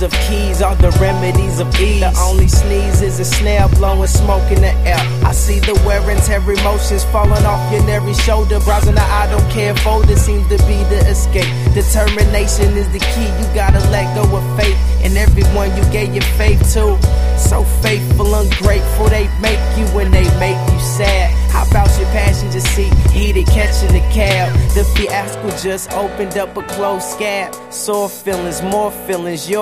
of keys are the remedies of ease. The only sneeze is a snare blowing smoke in the air. I see the wear and tear emotions falling off your every shoulder. Browsing the I don't care folder seems to be the escape. Determination is the key, you gotta let go of faith. And everyone you gave your faith to, so faithful, ungrateful, they make you when they make you sad. How about your passenger seat, heated, catching the cab? The fiasco just opened up a closed scab. Sore feelings, more feelings, your